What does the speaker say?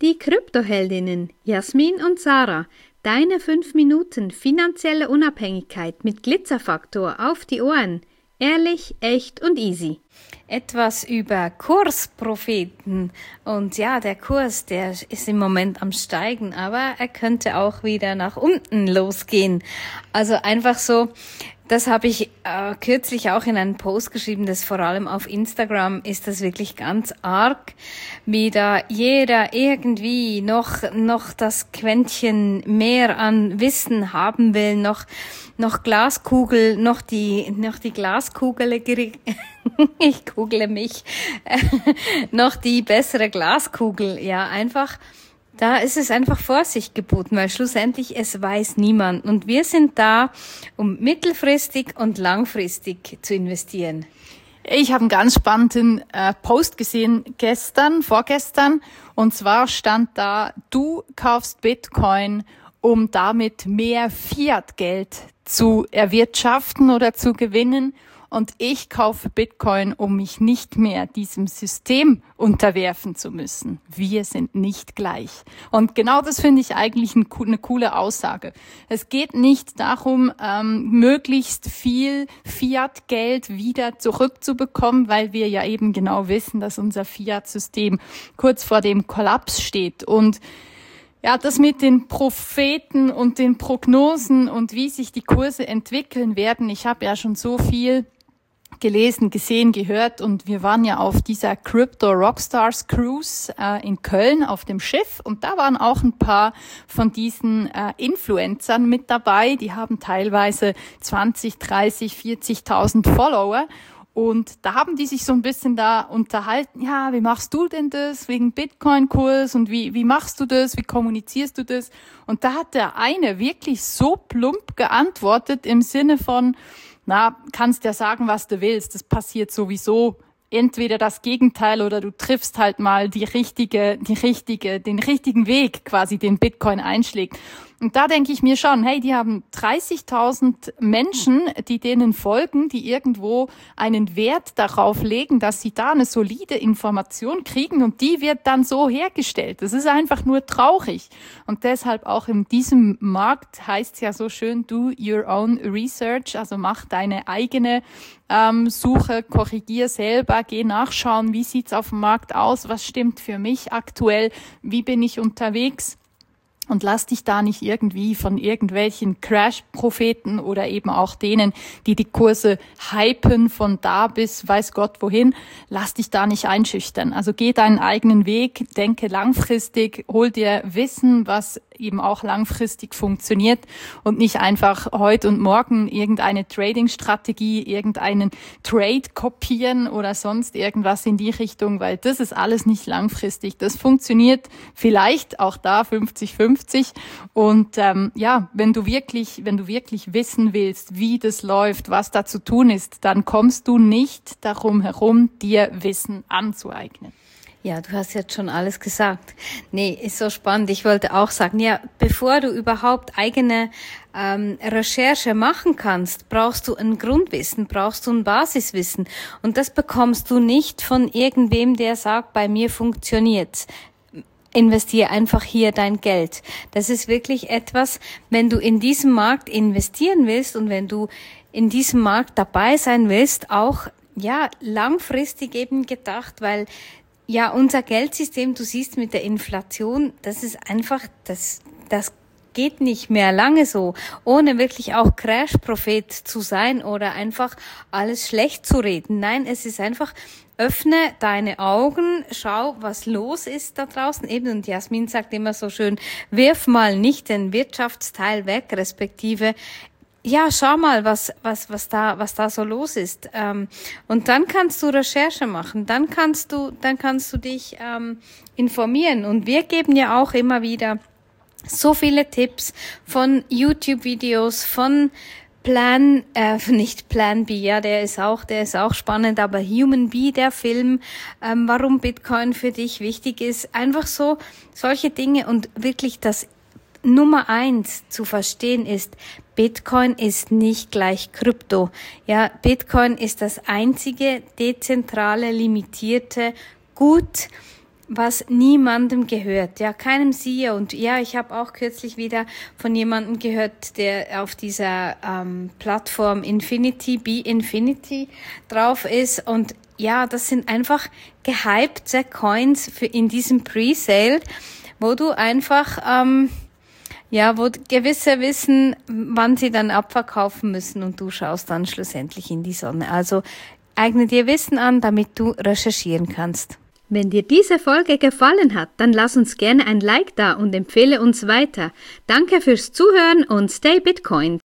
Die Kryptoheldinnen Jasmin und Sarah, deine 5 Minuten finanzielle Unabhängigkeit mit Glitzerfaktor auf die Ohren. Ehrlich, echt und easy. Etwas über Kurspropheten. Und ja, der Kurs, der ist im Moment am Steigen, aber er könnte auch wieder nach unten losgehen. Also einfach so, das habe ich kürzlich auch in einen Post geschrieben, dass vor allem auf Instagram ist das wirklich ganz arg, wie da jeder irgendwie noch das Quäntchen mehr an Wissen haben will, noch Glaskugel, noch die Glaskugel, ich google mich, noch die bessere Glaskugel, ja, einfach. Da ist es einfach Vorsicht geboten, weil schlussendlich es weiß niemand. Und wir sind da, um mittelfristig und langfristig zu investieren. Ich habe einen ganz spannenden Post gesehen vorgestern. Und zwar stand da, du kaufst Bitcoin, um damit mehr Fiat-Geld zu erwirtschaften oder zu gewinnen. Und ich kaufe Bitcoin, um mich nicht mehr diesem System unterwerfen zu müssen. Wir sind nicht gleich. Und genau das finde ich eigentlich eine coole Aussage. Es geht nicht darum, möglichst viel Fiat-Geld wieder zurückzubekommen, weil wir ja eben genau wissen, dass unser Fiat-System kurz vor dem Kollaps steht. Und ja, das mit den Propheten und den Prognosen und wie sich die Kurse entwickeln werden. Ich habe ja schon so viel gelesen, gesehen, gehört und wir waren ja auf dieser Crypto Rockstars Cruise in Köln auf dem Schiff und da waren auch ein paar von diesen Influencern mit dabei, die haben teilweise 20, 30, 40.000 Follower und da haben die sich so ein bisschen da unterhalten, ja, wie machst du denn das wegen Bitcoin-Kurs und wie machst du das, wie kommunizierst du das? Und da hat der eine wirklich so plump geantwortet im Sinne von, kannst ja sagen, was du willst, das passiert sowieso. Entweder das Gegenteil oder du triffst halt mal den richtigen Weg quasi, den Bitcoin einschlägt. Und da denke ich mir schon, hey, die haben 30.000 Menschen, die denen folgen, die irgendwo einen Wert darauf legen, dass sie da eine solide Information kriegen und die wird dann so hergestellt. Das ist einfach nur traurig. Und deshalb auch in diesem Markt heißt es ja so schön, do your own research, also mach deine eigene Suche, korrigier selber, geh nachschauen, wie sieht's auf dem Markt aus, was stimmt für mich aktuell, wie bin ich unterwegs. Und lass dich da nicht irgendwie von irgendwelchen Crash-Propheten oder eben auch denen, die die Kurse hypen von da bis weiß Gott wohin, lass dich da nicht einschüchtern. Also geh deinen eigenen Weg, denke langfristig, hol dir Wissen, was eben auch langfristig funktioniert und nicht einfach heute und morgen irgendeine Trading-Strategie, irgendeinen Trade kopieren oder sonst irgendwas in die Richtung, weil das ist alles nicht langfristig. Das funktioniert vielleicht auch da 50-50 und wenn du wirklich wissen willst, wie das läuft, was da zu tun ist, dann kommst du nicht darum herum, dir Wissen anzueignen. Ja, du hast jetzt schon alles gesagt. Nee, ist so spannend. Ich wollte auch sagen, ja, bevor du überhaupt eigene Recherche machen kannst, brauchst du ein Grundwissen, brauchst du ein Basiswissen. Und das bekommst du nicht von irgendwem, der sagt, bei mir funktioniert's. Investiere einfach hier dein Geld. Das ist wirklich etwas, wenn du in diesem Markt investieren willst und wenn du in diesem Markt dabei sein willst, auch ja langfristig eben gedacht, weil ja, unser Geldsystem, du siehst mit der Inflation, das ist einfach, das geht nicht mehr lange so, ohne wirklich auch Crash-Prophet zu sein oder einfach alles schlecht zu reden. Nein, es ist einfach, öffne deine Augen, schau, was los ist da draußen. Eben, und Jasmin sagt immer so schön, wirf mal nicht den Wirtschaftsteil weg, respektive ja, schau mal, was da so los ist. Und dann kannst du Recherche machen, dann kannst du dich informieren. Und wir geben ja auch immer wieder so viele Tipps von YouTube-Videos, von nicht Plan B, ja, der ist auch spannend, aber Human B, der Film, warum Bitcoin für dich wichtig ist, einfach so solche Dinge und wirklich das Nummer 1 zu verstehen ist, Bitcoin ist nicht gleich Krypto. Ja, Bitcoin ist das einzige dezentrale, limitierte Gut, was niemandem gehört, ja, keinem CEO. Und ja, ich habe auch kürzlich wieder von jemandem gehört, der auf dieser Plattform Be Infinity drauf ist. Und ja, das sind einfach gehypte Coins in diesem Pre-Sale, wo du einfach, wo gewisse wissen, wann sie dann abverkaufen müssen und du schaust dann schlussendlich in die Sonne. Also eigne dir Wissen an, damit du recherchieren kannst. Wenn dir diese Folge gefallen hat, dann lass uns gerne ein Like da und empfehle uns weiter. Danke fürs Zuhören und stay Bitcoin.